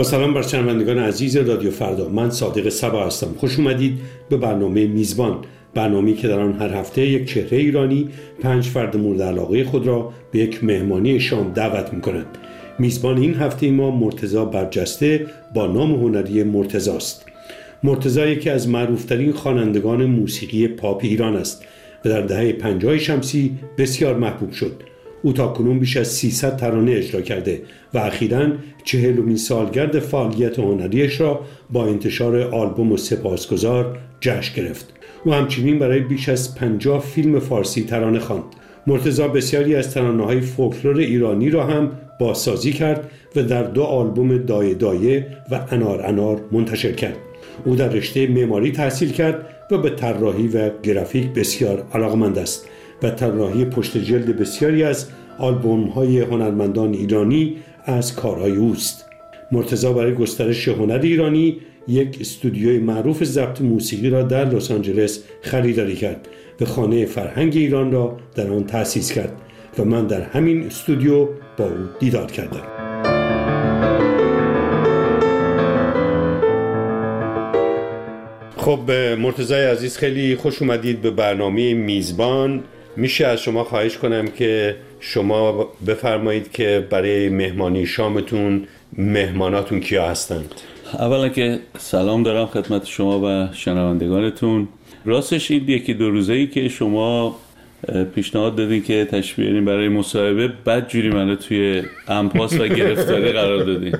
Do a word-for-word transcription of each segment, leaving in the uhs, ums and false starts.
سلام بر شنوندگان عزیز رادیو فردا. من صادق صبا هستم. خوش اومدید به برنامه میزبان، برنامه‌ای که در آن هر هفته یک چهره ایرانی پنج فرد مورد علاقه خود را به یک مهمانی شام دعوت می‌کند. میزبان این هفته ما مرتضی برجسته با نام هنری مرتضی است. مرتضی یکی از معروف‌ترین خوانندگان موسیقی پاپ ایران است و در دهه پنجاه شمسی بسیار محبوب شد. او تاکنون بیش از سیصد ترانه اجرا کرده و اخیراً چهلمین سالگرد فعالیت هنریش را با انتشار آلبوم سپاسگزار جشن گرفت. او همچنین برای بیش از پنجاه فیلم فارسی ترانه خواند. مرتضی بسیاری از ترانه‌های فولکلور ایرانی را هم بازسازی کرد و در دو آلبوم دایه دایه و انار انار منتشر کرد. او در رشته معماری تحصیل کرد و به طراحی و گرافیک بسیار علاقه‌مند است و طراحی پشت جلد بسیاری از آلبوم‌های هنرمندان ایرانی از کارهای اوست. مرتضی برای گسترش هنر ایرانی یک استودیوی معروف ضبط موسیقی را در لس آنجلس خریداری کرد و خانه فرهنگ ایران را در آن تأسیس کرد و من در همین استودیو با او دیدار کردم. خب مرتضی عزیز، خیلی خوش اومدید به برنامه میزبان. میشه از شما خواهش کنم که شما بفرمایید که برای مهمانی شامتون مهماناتون کیا هستند؟ اولا که سلام دارم خدمت شما و شنوندگانتون. راستش این یکی دو روزه‌ای که شما پیشنهاد دادین که تشریف بیارین برای مصاحبه، بدجوری منو توی امپاس و گرفتاری قرار دادین.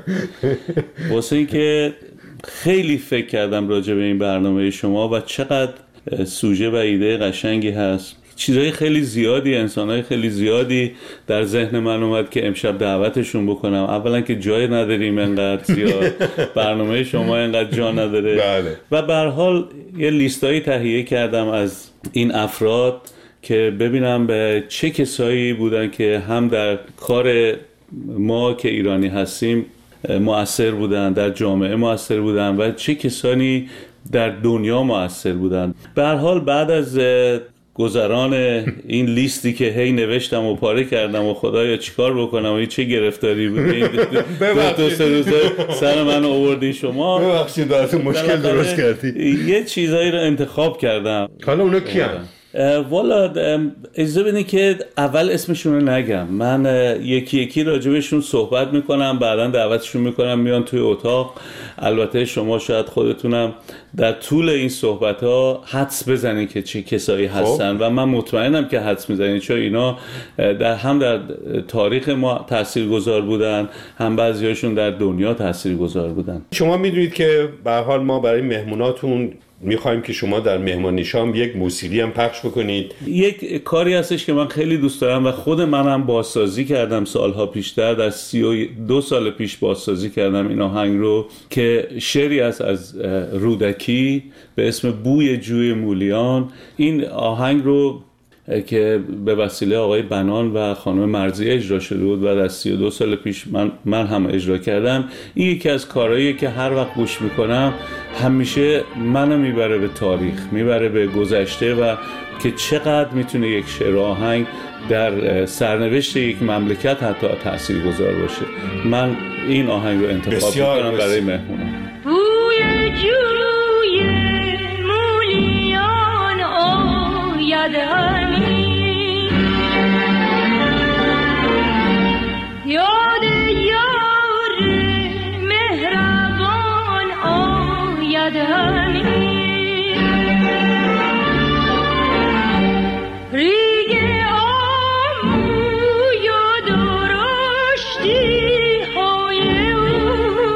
واسه این که خیلی فکر کردم راجع به این برنامه شما و چقدر سوژه و ایده قشنگی هست. چیزای خیلی زیادی، انسانای خیلی زیادی در ذهن من اومد که امشب دعوتشون بکنم. اولا که جای نداریم انقدر زیاد، برنامه شما انقدر جا نداره. بله. و به هر حال یه لیستایی تهیه کردم از این افراد که ببینم به چه کسایی بودن که هم در کار ما که ایرانی هستیم مؤثر بودن، در جامعه مؤثر بودن و چه کسانی در دنیا مؤثر بودن. به هر حال بعد از گذران این لیستی که هی نوشتم و پاره کردم و خدایا چیکار بکنم و چه گرفتاری بود دو سه روزه سر من آوردی شما، ببخشید براتون مشکل درست کردی. یه چیزایی رو انتخاب کردم. حالا اونا کیان؟ والا اجازه بدین که اول اسمشون رو نگم. من یکی یکی راجبشون صحبت میکنم، بعدا دعوتشون میکنم میان توی اتاق. البته شما شاید خودتونم در طول این صحبت ها حدس بزنین که چه کسایی هستن و من مطمئنم که حدس میزنین، چون اینا در هم در تاریخ ما تاثیرگذار بودن، هم بعضیاشون در دنیا تاثیرگذار بودن. شما میدونید که به هر حال ما برای مهموناتون میخوایم که شما در مهمانی شام یک موسیقی هم پخش بکنید. یک کاری هستش که من خیلی دوست دارم و خود منم بازسازی کردم سالها پیشتر، در سی و دو سال پیش بازسازی کردم این آهنگ رو که شعری است از رودکی به اسم بوی جوی مولیان. این آهنگ رو که به وسیله آقای بنان و خانم مرضیه اجرا شده بود و در سی و دو سال پیش من, من هم اجرا کردم. این یکی از کارهاییه که هر وقت گوش میکنم همیشه منو میبره به تاریخ، میبره به گذشته و که چقدر میتونه یک شعر آهنگ در سرنوشت یک مملکت حتی تاثیرگذار باشه. من این آهنگ رو انتخاب میکنم برای مهمونم. بوی جوی مولیان آید همی، یاد یار مهربان آید همی، ریگ آموی و درشتی های او،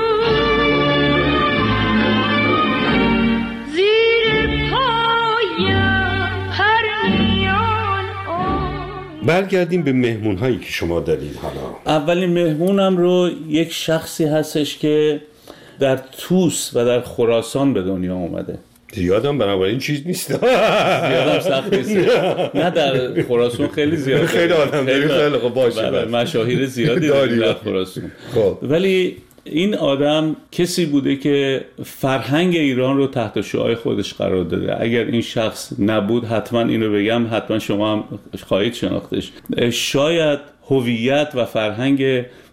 زیر پایم پرنیان آید. برگردیم به مهمون هایی که شما دارید. حالا اولین مهمونم رو یک شخصی هستش که در توس و در خراسان به دنیا اومده. زیادم بنابراین چیز نیست. زیادم سخت نیست. نه در خراسان خیلی زیاد خیلی آدم داریم. خیلی خب باشه، مشاهیر زیادی داریم در خراسان. خب ولی این آدم کسی بوده که فرهنگ ایران رو تحت شعاع خودش قرار داده. اگر این شخص نبود، حتما اینو بگم، حتما شما هم خواهید شناختش، شاید هویت و فرهنگ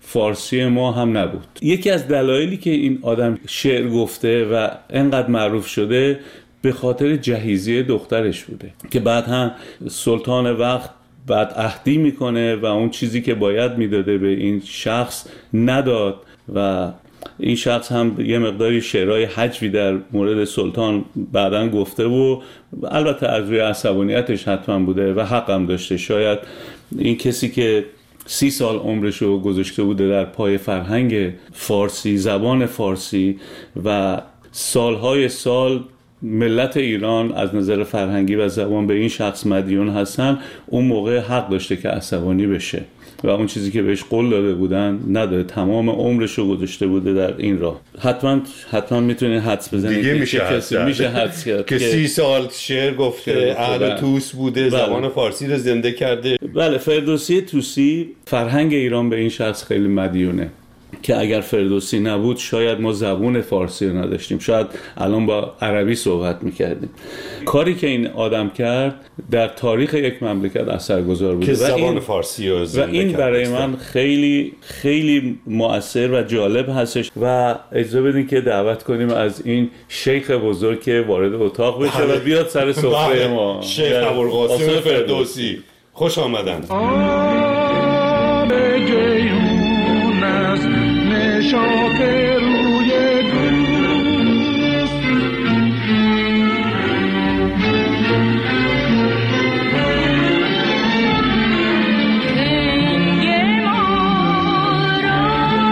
فارسی ما هم نبود. یکی از دلایلی که این آدم شعر گفته و انقدر معروف شده به خاطر جهیزیه دخترش بوده که بعد هم سلطان وقت بعد عهدی میکنه و اون چیزی که باید میداده به این شخص نداد و این شخص هم یه مقداری شعرهای هجوی در مورد سلطان بعداً گفته و البته از روی عصبانیتش حتما بوده و حق هم داشته. شاید این کسی که سی سال عمرشو گذاشته بوده در پای فرهنگ فارسی، زبان فارسی و سالهای سال ملت ایران از نظر فرهنگی و زبان به این شخص مدیون هستن، اون موقع حق داشته که عصبانی بشه و اون چیزی که بهش قول داده بودن نداره. تمام عمرش رو گذاشته بوده در این راه. حتما حتما میتونید حدس بزنید دیگه میشه حدس میشه حدس کرد که سی سال شعر گفته، اهل توس بوده، بله. زبان فارسی رو زنده کرده. بله، فردوسی توسی فرهنگ ایران به این شخص خیلی مدیونه که اگر فردوسی نبود شاید ما زبان فارسی رو نداشتیم، شاید الان با عربی صحبت میکردیم. کاری که این آدم کرد در تاریخ یک مملکت اثرگذار بود که زبان این فارسی رو و این برای من خیلی خیلی مؤثر و جالب هستش و اجازه بدین که دعوت کنیم از این شیخ بزرگ که وارد اتاق بشه و بیاد سر سفره ما. شیخ ابوالقاسم فردوسی، خوش آمدند. شاک روی دوست تنگ ما را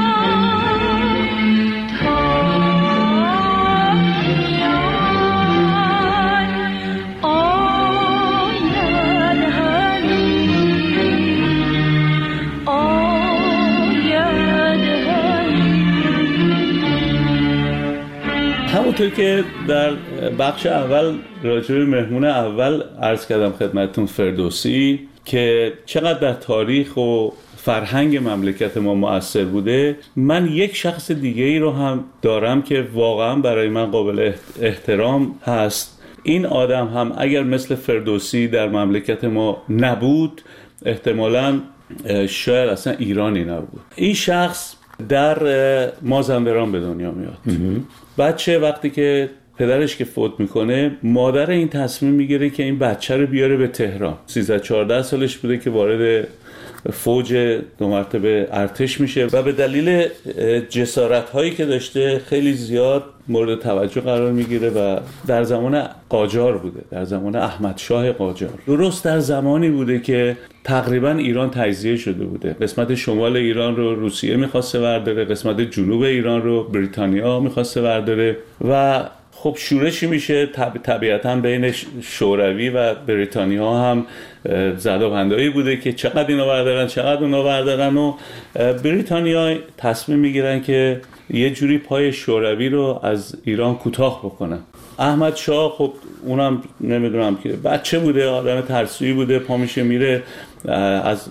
تاکیان آید همونطور که در بخش اول راجع به مهمون اول عرض کردم خدمتتون فردوسی که چقدر در تاریخ و فرهنگ مملکت ما مؤثر بوده، من یک شخص دیگه ای رو هم دارم که واقعا برای من قابل احترام هست. این آدم هم اگر مثل فردوسی در مملکت ما نبود احتمالاً شاید اصلا ایرانی نبود. این شخص در مازندران به دنیا میاد. بچه وقتی که پدرش که فوت میکنه، مادر این تصمیم میگیره که این بچه رو بیاره به تهران. سیزده چهارده سالش بوده که وارد فوج دو مرتبه ارتش میشه و به دلیل جسارت هایی که داشته خیلی زیاد مورد توجه قرار میگیره و در زمان قاجار بوده، در زمان احمد شاه قاجار. درست در زمانی بوده که تقریبا ایران تجزیه شده بوده. قسمت شمال ایران رو روسیه میخواسته برداره، قسمت جنوب ایران رو بریتانیا میخواسته برداره و خب شورشی میشه طب... طبیعتاً بین شوروی و بریتانیا هم زد و بندایی بوده که چقدر اینو بردارن چقدر اونو بردارن و بریتانیا تصمیم میگیرن که یه جوری پای شوروی رو از ایران کوتاه بکنن. احمد شاه خب اونم نمیدونم که بچه بوده، آدم ترسویی بوده، پا میشه میره از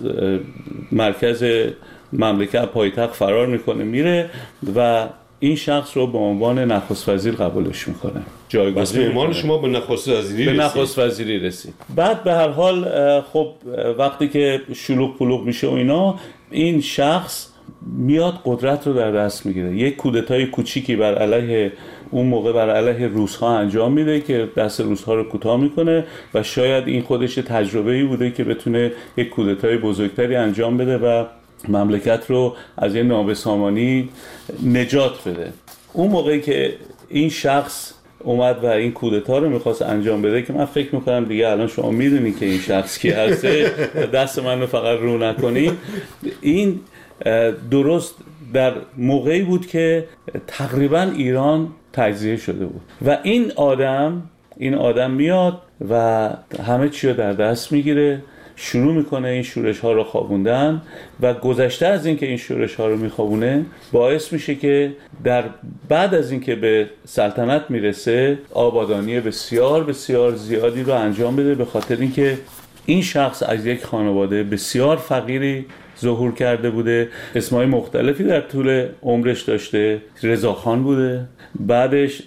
مرکز مملکت پایتخت فرار میکنه میره و این شخص رو به عنوان نخست وزیر قبولش میکنه. جایگزین میکنه. شما به نخست وزیری به نخست وزیری رسید. بعد به هر حال خب وقتی که شلوغ پلوغ میشه و اینا، این شخص میاد قدرت رو در دست میگیره. یک کودتای کوچیکی بر علیه اون موقع بر علیه روس‌ها انجام میده که دست روس‌ها رو کوتاه میکنه و شاید این خودش تجربه‌ای بوده که بتونه یک کودتای بزرگتری انجام بده و مملکت رو از یه نابسامانی نجات بده. اون موقعی که این شخص اومد و این کودتا رو میخواست انجام بده که من فکر میکنم دیگه الان شما میدونی که این شخص کی هسته، دست من رو فقط رو نکنید. این درست در موقعی بود که تقریبا ایران تجزیه شده بود و این آدم این آدم میاد و همه چی رو در دست میگیره، شروع میکنه این شورش ها رو خوابوندن و گذشته از این که این شورش ها رو میخوابونه باعث میشه که در بعد از این که به سلطنت میرسه آبادانی بسیار بسیار زیادی رو انجام بده، به خاطر اینکه این شخص از یک خانواده بسیار فقیری ظهور کرده بوده، اسمای مختلفی در طول عمرش داشته. رضاخان بوده، بعدش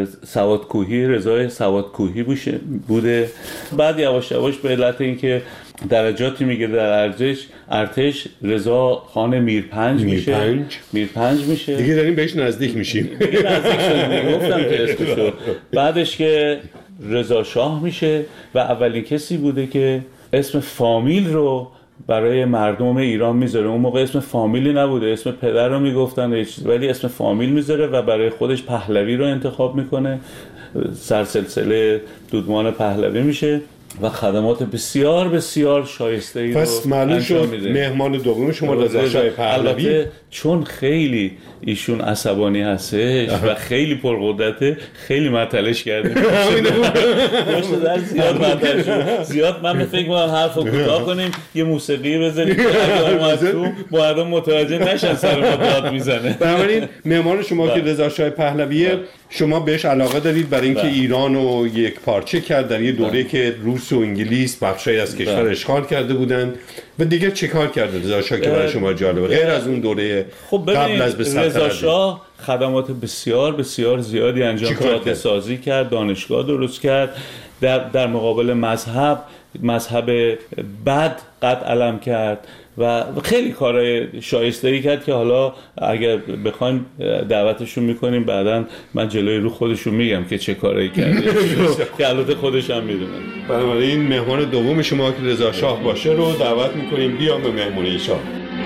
سوادکوهی، رضای سوادکوهی بوده، بعد یواش یواش به علت اینکه درجاتی میگیره در ارتش ارتش رضا خان میرپنج میشه میرپنج میرپنج میشه دیگه داریم بهش نزدیک میشیم دیگه نزدیک شدیم گفتم که اسمشو. بعدش که رضا شاه میشه و اولین کسی بوده که اسم فامیل رو برای مردم ایران میذاره. اون موقع اسم فامیلی نبوده، اسم پدر رو میگفتن، ولی اسم فامیل میذاره و برای خودش پهلوی رو انتخاب میکنه، سرسلسله دودمان پهلوی میشه و خدمات بسیار بسیار شایسته ای رو پس معلوم شد مهمان دوم شما رضا شاه پهلوی. البته چون خیلی ایشون عصبانی هستش و خیلی پرقدرته، خیلی معطلش کردیم. پشت در زیاد معطل شد. زیاد من فکر می‌کنم حرفو کوتاه کنیم، یه موسیقی بزنیم که اگه اومد تو مردم متوجه نشن سر ما داد میزنه. بنابراین مهمان شما که رضا شاه پهلویه، شما بهش علاقه دارید برای اینکه ایران رو یک پارچه کرد در یه دوره که روس و انگلیس بخشی از کشور اشغال کرده بودند و دیگه چه کار کرده رضا شاه که برای شما جالبه غیر از اون دوره قبل از به سلطنت؟ رضا شاه خدمات بسیار بسیار زیادی انجام داد، جاده سازی کرد، دانشگاه درست کرد، در در مقابل مذهب مذهب بد قد علم کرد و خیلی کارهای شایسته‌ای کرد که حالا اگر بخوایم دعوتشون میکنیم بعداً من جلوی رو خودشون میگم که چه کارایی کرده که البته خودش هم میدونه. بنابراین مهمان دوم شما که رضا شاه باشه رو دعوت میکنیم بیام به مهمونی شاه.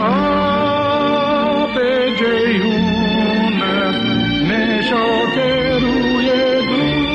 آب جیهون نشاط روی دوست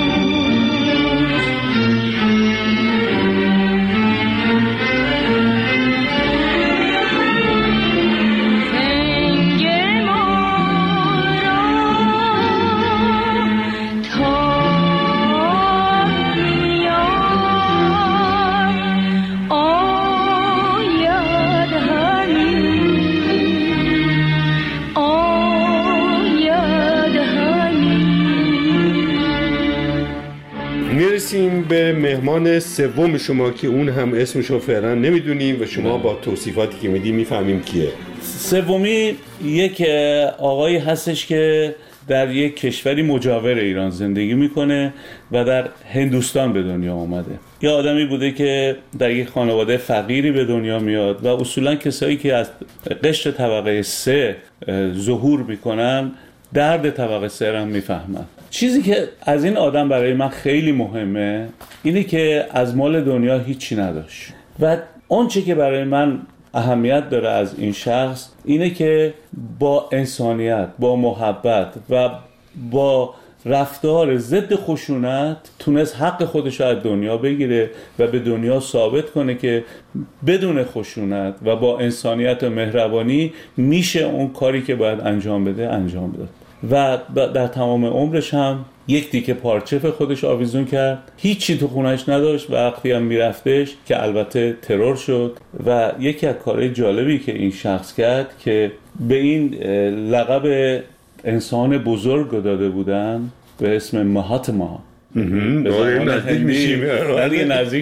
میرسیم به مهمان سوم شما که اون هم اسمشو فعلا نمیدونیم و شما با توصیفاتی که میدیم میفهمیم کیه. سومی یک آقایی هستش که در یک کشوری مجاور ایران زندگی میکنه و در هندوستان به دنیا آمده. یه آدمی بوده که در یک خانواده فقیری به دنیا میاد و اصولا کسایی که از قشر طبقه سه ظهور میکنن درد طبقه سه رو هم میفهمن. چیزی که از این آدم برای من خیلی مهمه اینه که از مال دنیا هیچی نداشت و اون چی که برای من اهمیت داره از این شخص اینه که با انسانیت، با محبت و با رفتار ضد خشونت تونست حق خودش از دنیا بگیره و به دنیا ثابت کنه که بدون خشونت و با انسانیت و مهربانی میشه اون کاری که باید انجام بده انجام بده. و در تمام عمرش هم یک تیکه پارچه به خودش آویزون کرد، هیچی تو خونش نداشت و وقتی هم میرفتش که البته ترور شد. و یکی از کارهای جالبی که این شخص کرد که به این لقب انسان بزرگ داده بودن به اسم مهاتما، به زبان هندی نزدیک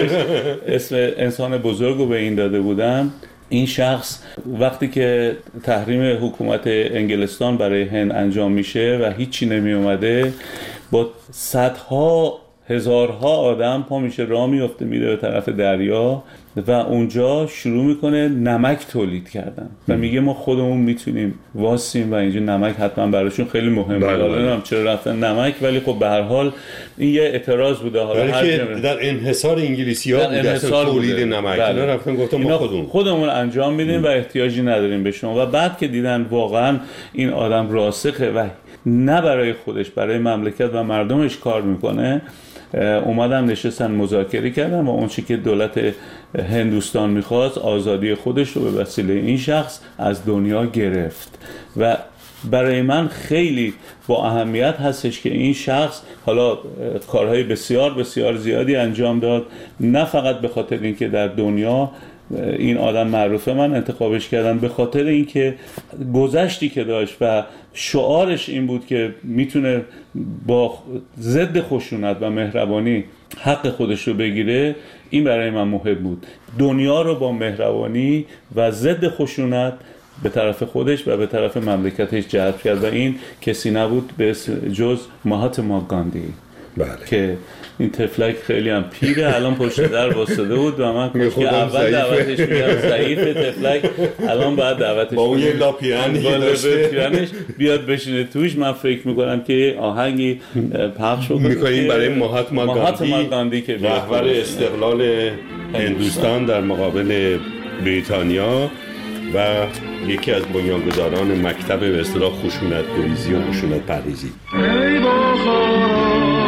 اسم انسان بزرگ رو به این داده بودن. این شخص وقتی که تحریم حکومت انگلستان برای هند انجام میشه و هیچی نمی اومده، با صدها هزارها آدم پا میشه راه میفته میره به طرف دریا و اونجا شروع میکنه نمک تولید کردن و میگه ما خودمون میتونیم واسیم و اینجا نمک حتما براشون خیلی مهمه. حالا نمیدونم چرا رفتن نمک، ولی خب به هر حال این یه اعتراض بوده. حالا هر که در انحصار انگلیسی‌ها بوده اصلا تولید نمک. اینا رفتن گفتن ما خودمون خودمون انجام میدیم و احتیاجی نداریم به شما. و بعد که دیدن واقعا این آدم راسخه و نه برای خودش برای مملکت و مردمش کار میکنه، اومدن نشستن مذاکره کردن و اون چی که دولت هندوستان میخواست آزادی خودش رو به وسیله این شخص از دنیا گرفت. و برای من خیلی با اهمیت هستش که این شخص حالا کارهای بسیار بسیار زیادی انجام داد، نه فقط به خاطر اینکه در دنیا این آدم معروفه من انتخابش کردم، به خاطر اینکه گذشتی که داشت و شعارش این بود که میتونه با ضد خشونت و مهربانی حق خودش رو بگیره. این برای من مهم بود، دنیا رو با مهربانی و ضد خشونت به طرف خودش و به طرف مملکتش جلب کرد و این کسی نبود به جز مهاتما گاندی. بله. که این تفلک خیلی هم پیره، الان پشت در واسطه بود و من که اول دعوتش می‌کردم ضعیف تفلک، الان بعد دعوتش با اون یه لاپیرانی که داشته بیاد بشینه توش. من فکر میکنم که آهنگی پخش بکنیم میکنیم برای مهاتما گاندی, گاندی که رهبر استقلال هندوستان در مقابل بریتانیا و یکی از بنیانگذاران مکتب به اصطلاح خشونت گریزی و خشونت پرهیزی. ای بخارا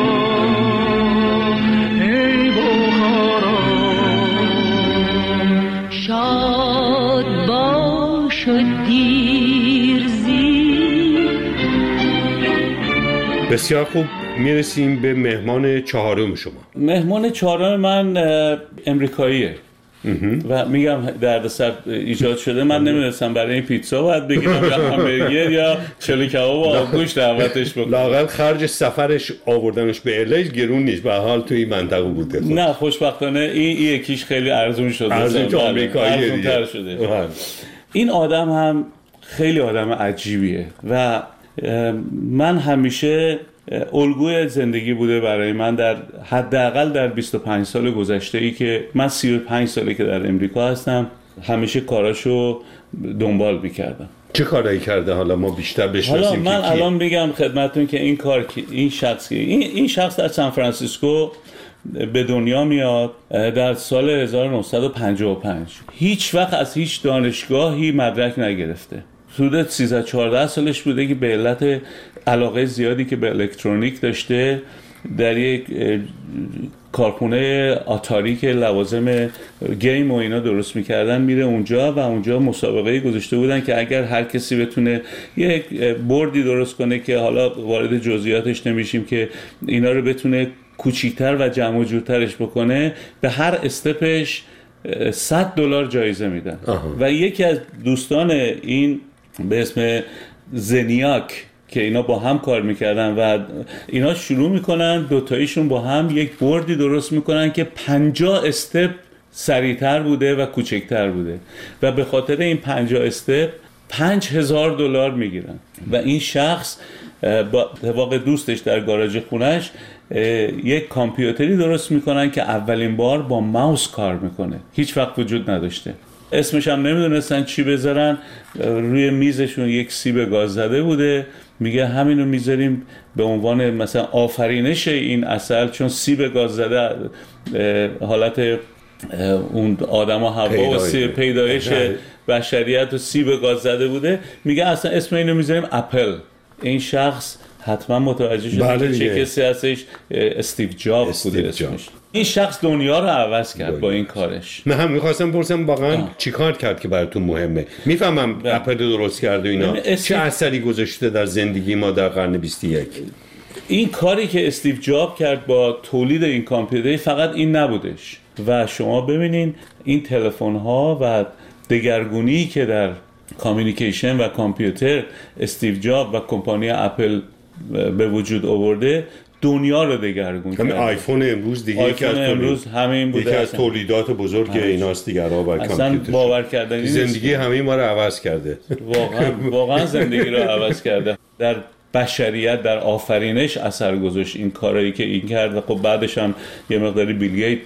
ای بخارا شاد باش و دیرزی. بسیار خوب، میرسیم به مهمان چهارم شما. مهمان چهارم من امریکاییه و میگم دردسر ایجاد شده. من نمیدونستم برای این پیتزا باید بگیرم یا همبرگر یا چلو کباب و آبگوش دعوتش بکنم. لااقل خرج سفرش آوردنش به الی گرون نیست، به حال توی این منطقه بوده. خود. نه خوشبختانه این یکیش خیلی ارزون شده، ارزون تو آمریکایی دیگه شده. این آدم هم خیلی آدم عجیبیه و من همیشه الگوی زندگی بوده برای من، در حداقل در بیست و پنج سال گذشته ای که من سی و پنج ساله که در امریکا هستم، همیشه کاراشو دنبال میکردم. چه کارایی کرده حالا ما بیشتر بشناسیم؟ حالا من الان میگم خدمتتون که این کار این شخص این این شخص در سان فرانسیسکو به دنیا میاد در سال هزار و نهصد و پنجاه و پنج. هیچ وقت از هیچ دانشگاهی مدرک نگرفته. حدود سیزده چهارده سالش بوده که به علت علاقه زیادی که به الکترونیک داشته در یک کارخونه آتاری که لوازم گیم و اینا درست میکردن میره اونجا و اونجا مسابقه گذاشته بودن که اگر هر کسی بتونه یک بوردی درست کنه که حالا وارد جزئیاتش نمیشیم که اینا رو بتونه کوچیک‌تر و جمع و جورترش بکنه، به هر استپش صد دلار جایزه میدن. و یکی از دوستان این به اسم زنیاک که اینا با هم کار میکردن و اینا شروع میکنن دوتاییشون با هم یک بوردی درست میکنن که پنجاه استپ سریعتر بوده و کوچکتر بوده و به خاطر این پنجاه استپ پنج هزار دلار میگیرن. و این شخص با اتفاق دوستش در گاراژ خونش یک کامپیوتری درست میکنن که اولین بار با ماوس کار میکنه، هیچ وقت وجود نداشته. اسمش هم نمیدونستن چی بذارن، روی میزشون یک سیب گاز زده بوده، میگه همینو میذاریم به عنوان مثلا آفرینش این عسل، چون سیب گاز زده حالت اون آدم ها هوا و سیب پیدایش بشریت و سیب گاز زده بوده، میگه اصلا اسم اینو میذاریم اپل. این شخص حتما متوجه شده بله که چه کسی هستش، استیو جابز بوده اسمش. این شخص دنیا رو عوض کرد دنیا. با این کارش. من هم میخواستم بپرسم واقعا چی کار کرد که براتون مهمه؟ میفهمم اپل درست کرده اینا، استیو... چه اثری گذاشته در زندگی ما در قرن بیست و یک؟ این کاری که استیو جاب کرد با تولید این کامپیوتر فقط این نبودش و شما ببینین این تلفن ها و دگرگونی که در کامیونیکیشن و کامپیوتر استیو جاب و کمپانی اپل به وجود آورده، دنیا رو دگرگون کرد. آیفون امروز دیگه یکی از امروز همین بوده، یکی از تولیدات بزرگ ایناست دیگه. را بر کامپیوتر باور کردنی زندگی همه ما رو عوض کرده. واقعا واقعا زندگی رو عوض کرده. در بشریت در آفرینش اثر گذاشت این کارایی که این کرد و خب بعدش هم یه مقداری بیل گیت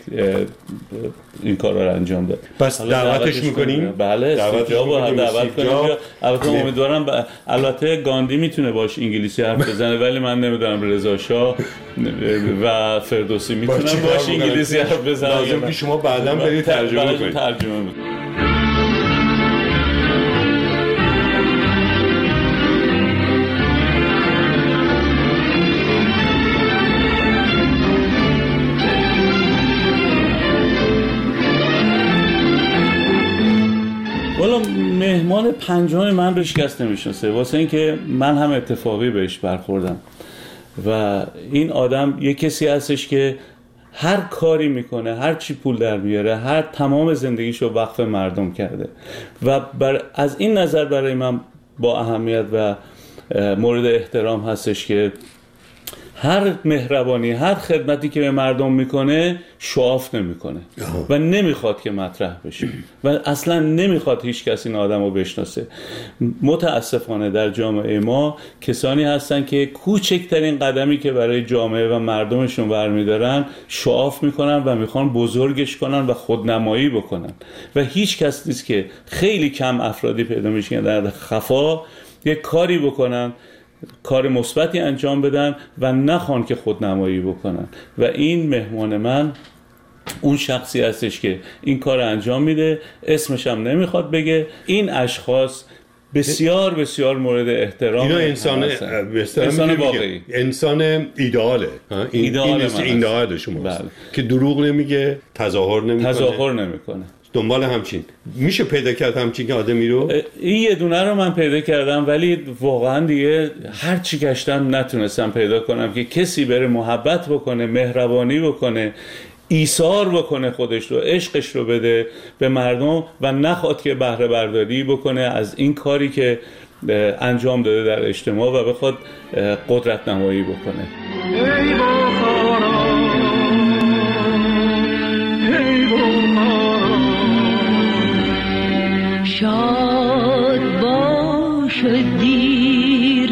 این کارا رو انجام داد. پس دعوتش می‌کنیم؟ بله، دعوتش رو دعوت کنیم. البته امیدوارم البته گاندی میتونه باش انگلیسی حرف بزنه ولی من نمیدونم رضا شاه و فردوسی میتونن باش انگلیسی حرف بزنن. لازم که شما بعداً برید ترجمه کنید. ترجمه می‌کنید. والا مهمان پنجم من رو شکست نمیشناسه، واسه اینکه من هم اتفاقی بهش برخوردم و این آدم یه کسی هستش که هر کاری میکنه، هر چی پول در میاره، هر تمام زندگیشو وقف مردم کرده و بر از این نظر برای من با اهمیت و مورد احترام هستش که هر مهربانی، هر خدمتی که به مردم میکنه شعاف نمیکنه و نمیخواد که مطرح بشه و اصلا نمیخواد هیچ کسی این آدم رو بشناسه. متاسفانه در جامعه ما کسانی هستن که کوچکترین قدمی که برای جامعه و مردمشون برمیدارن شعاف میکنن و میخوان بزرگش کنن و خودنمایی بکنن و هیچ کس نیست که خیلی کم افرادی پیدا میشن که در خفا یک کاری بکنن، کار مثبتی انجام بدن و نخوان که خودنمایی بکنن. و این مهمان من اون شخصی هستش که این کار انجام میده، اسمش هم نمیخواد بگه. این اشخاص بسیار بسیار مورد احترام، اینا انسان انسان واقعی، انسان ایدئاله. این ایدئال ایدئال شما بله. که دروغ نمیگه، تظاهر نمیکنه تظاهر نمیکنه دنبال همچین. میشه پیدا کرد همچین که آدمی رو؟ این یه دونه رو من پیدا کردم ولی واقعا دیگه هر چی گشتم نتونستم پیدا کنم که کسی بره محبت بکنه، مهربانی بکنه، ایثار بکنه خودش رو، عشقش رو بده به مردم و نخواد که بهره برداری بکنه از این کاری که انجام داده در اجتماع و بخواد قدرت نمایی بکنه. ای بخارا، ای بخارا، شاد باش دیر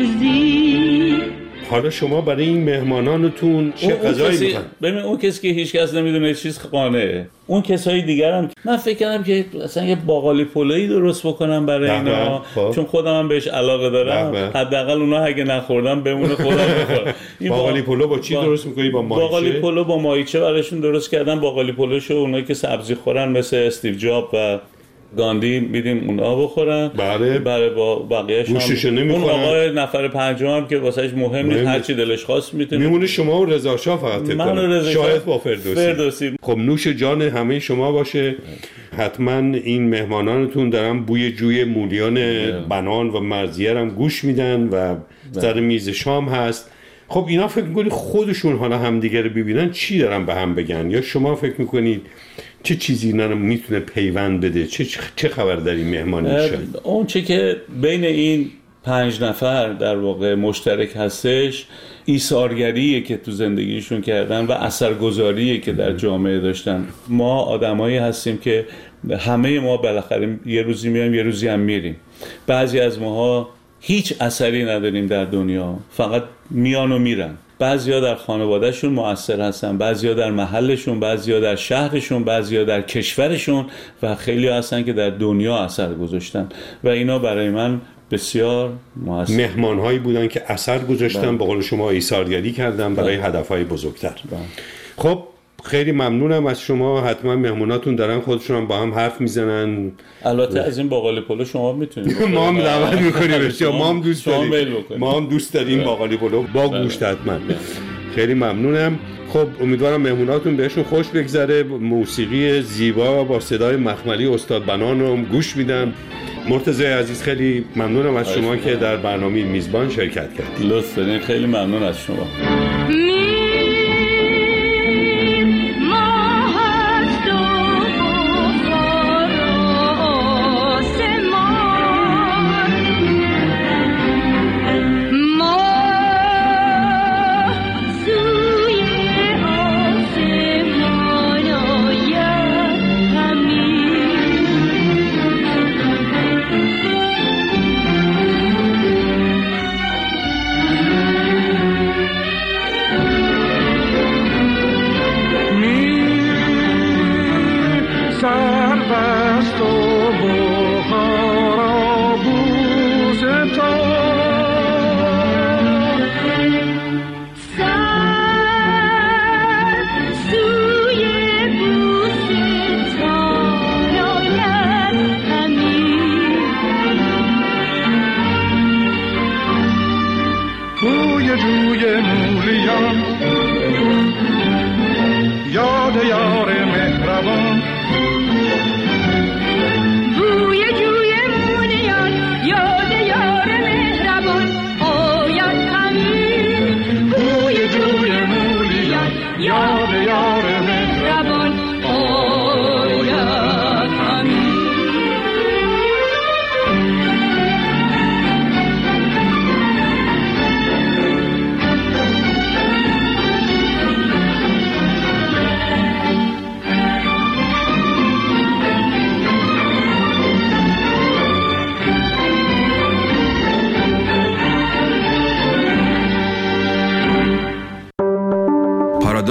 زی. حالا شما برای این مهمانانتون چه غذایی می‌خواید؟ ببین اون کسی که هیچ کس نمیدونه چیز قانعه. اون کسای دیگر هم من فکر کردم که مثلا یه باقالی پلویی درست بکنم برای اینا چون خودم هم بهش علاقه دارم. حداقل اونا اگه نخوردن بمونه خودم بخورم. باقالی پلو با چی با... درست می‌کنی؟ با ماهیچه؟ باقالی پلو با ماهیچه براشون درست کردم. باقالی پلوشو اونایی که سبزی خورن مثل استیو جاب و گاندی میدیم اونا بخورن. بله بله با بقیه‌اش هم اون آقای نفر پنجم هم که واسهش مهم نیست، هر چی دلش خواست میتونه. میمونه شما و رضا شاه فقط من شاهد با فردوسی. فردوسی خب نوش جان همه شما باشه. حتما این مهمانانتون دارن بوی جوی مولیان بنان و مرضیه هم گوش میدن و سر میز شام هست. خب اینا فکر میکنید خودشون حالا همدیگه رو ببینن چی دارن به هم بگن یا شما فکر میکنید چه چیزی اینا رو میتونه پیوند بده؟ چه چه خبر در این مهمانی میشه؟ اون چه که بین این پنج نفر در واقع مشترک هستش ایثارگریه که تو زندگیشون کردن و اثرگذاریه که در جامعه داشتن. ما آدمایی هستیم که همه ما بالاخره یه روزی میایم یه روزی هم میریم. بعضی از ماها هیچ اثری نداریم در دنیا، فقط میان و میرن. بعضیا در خانوادهشون مؤثر هستن، بعضیا در محلشون، بعضیا در شهرشون، بعضیا در کشورشون و خیلی هستن که در دنیا اثر گذاشتن و اینا برای من بسیار مؤثر مهمان‌هایی بودن که اثر گذاشتن، به قول شما ایثارگری کردن برای هدف‌های بزرگتر. بله. خب خیلی ممنونم از شما. حتما مهموناتون دارن خودشون هم با هم حرف میزنن. البته از این باقالی پلو شما میتونید ما هم دعوت میکنیم ما هم دوست داریم ما هم دوست داریم باقالی پلو با گوشت حتما. خیلی ممنونم. خب امیدوارم مهموناتون بهشون خوش بگذره. موسیقی زیبا با صدای مخملی استاد بنان رو گوش میدن. مرتضی عزیز خیلی ممنونم از شما که در برنامه میزبان شرکت کردید. لطف دارین. خیلی ممنون از شما.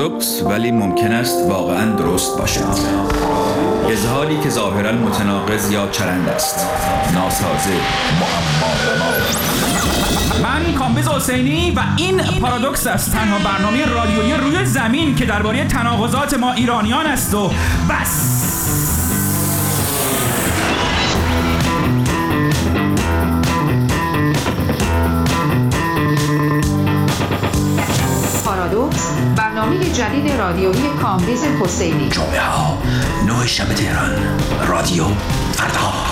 پارادوکس ولی ممکن است واقعا درست باشد. اظهاری که ظاهرا متناقض یا چرند است، ناسازه، معما. من کامبیز حسینی و این پارادوکس است، تنها برنامه رادیویی روی زمین که درباره تناقضات ما ایرانیان است و بس. پارادوکس، برنامه جدید رادیویی کامبیز حسینی. جمعه ها نه شب تهران، رادیو فردا.